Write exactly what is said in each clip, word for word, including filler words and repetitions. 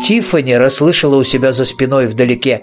Тиффани расслышала у себя за спиной вдалеке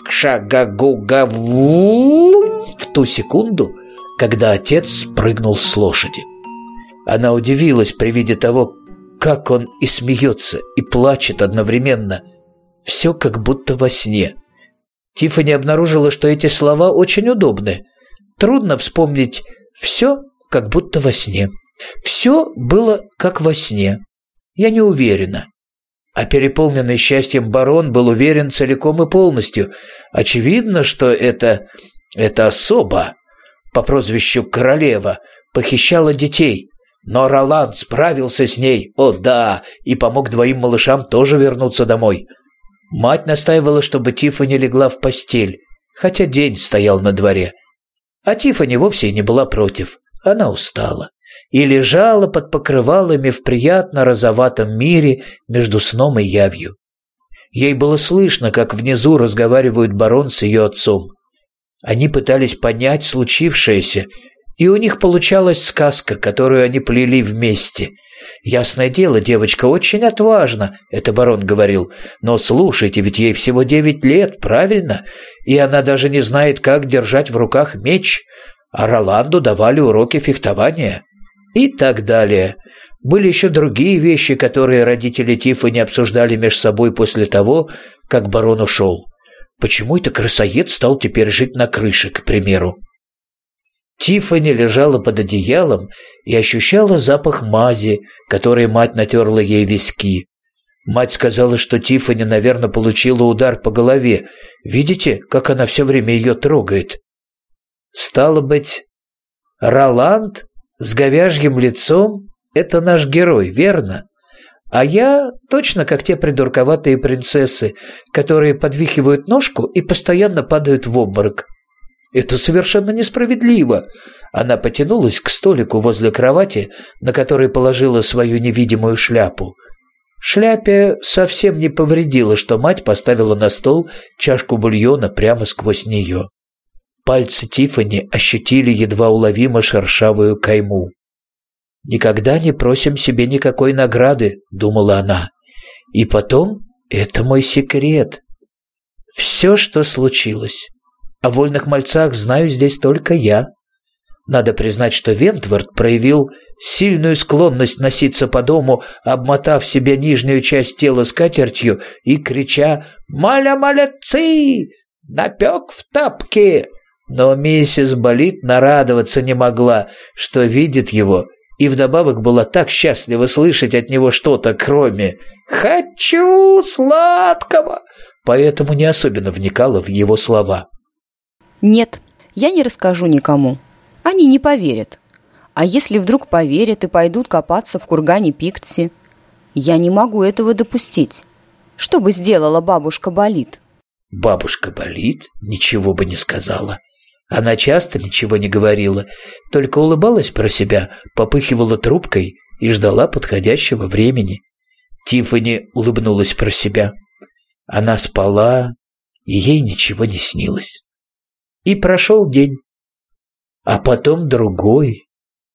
«кша-га-гу-га-ву» в ту секунду, когда отец спрыгнул с лошади. Она удивилась при виде того, как он и смеется, и плачет одновременно. Все как будто во сне. Тиффани обнаружила, что эти слова очень удобны. Трудно вспомнить все, как будто во сне. Все было как во сне. Я не уверена. А переполненный счастьем барон был уверен целиком и полностью. Очевидно, что это, это особа по прозвищу Королева похищала детей. Но Роланд справился с ней, о да, и помог двоим малышам тоже вернуться домой. Мать настаивала, чтобы Тиффани легла в постель, хотя день стоял на дворе. А Тиффани вовсе не была против, она устала и лежала под покрывалами в приятно розоватом мире между сном и явью. Ей было слышно, как внизу разговаривают барон с ее отцом. Они пытались понять случившееся, и у них получалась сказка, которую они плели вместе. «Ясное дело, девочка очень отважна», — это барон говорил. «Но слушайте, ведь ей всего девять лет, правильно? И она даже не знает, как держать в руках меч. А Роланду давали уроки фехтования». И так далее. Были еще другие вещи, которые родители Тиффани обсуждали между собой после того, как барон ушел. Почему это крысоед стал теперь жить на крыше, к примеру? Тиффани лежала под одеялом и ощущала запах мази, которой мать натерла ей виски. Мать сказала, что Тиффани, наверное, получила удар по голове. Видите, как она все время ее трогает? Стало быть, Роланд с говяжьим лицом – это наш герой, верно? А я точно как те придурковатые принцессы, которые подвихивают ножку и постоянно падают в обморок. Это совершенно несправедливо. Она потянулась к столику возле кровати, на который положила свою невидимую шляпу. Шляпе совсем не повредило, что мать поставила на стол чашку бульона прямо сквозь нее. Пальцы Тиффани ощутили едва уловимо шершавую кайму. «Никогда не просим себе никакой награды», — думала она. «И потом, это мой секрет. Все, что случилось. О вольных мальцах знаю здесь только я. Надо признать, что Вентворд проявил сильную склонность носиться по дому, обмотав себе нижнюю часть тела скатертью и крича «Маля-маля-ци! Напек в тапки!» Но миссис Болит нарадоваться не могла, что видит его, и вдобавок была так счастлива слышать от него что-то, кроме «хочу сладкого», поэтому не особенно вникала в его слова. «Нет, я не расскажу никому. Они не поверят. А если вдруг поверят и пойдут копаться в кургане Пиктси? Я не могу этого допустить. Что бы сделала бабушка Болит?» Бабушка Болит ничего бы не сказала. Она часто ничего не говорила, только улыбалась про себя, попыхивала трубкой и ждала подходящего времени. Тиффани улыбнулась про себя. Она спала, и ей ничего не снилось. И прошел день, а потом другой.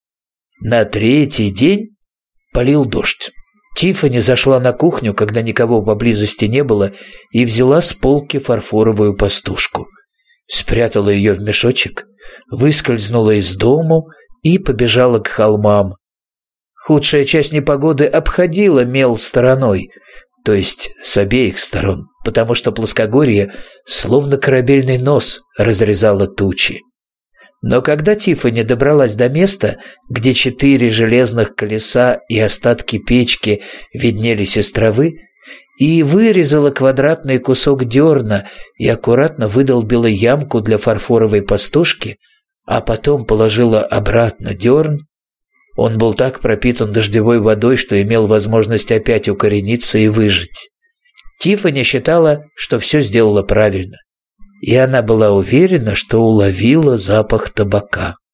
На третий день полил дождь. Тиффани зашла на кухню, когда никого поблизости не было, и взяла с полки фарфоровую пастушку. Спрятала ее в мешочек, выскользнула из дому и побежала к холмам. Худшая часть непогоды обходила мел стороной, то есть с обеих сторон, потому что плоскогорье, словно корабельный нос, разрезало тучи. Но когда Тиффани добралась до места, где четыре железных колеса и остатки печки виднелись из травы, и вырезала квадратный кусок дерна и аккуратно выдолбила ямку для фарфоровой пастушки, а потом положила обратно дерн, он был так пропитан дождевой водой, что имел возможность опять укорениться и выжить. Тиффани считала, что все сделала правильно, и она была уверена, что уловила запах табака.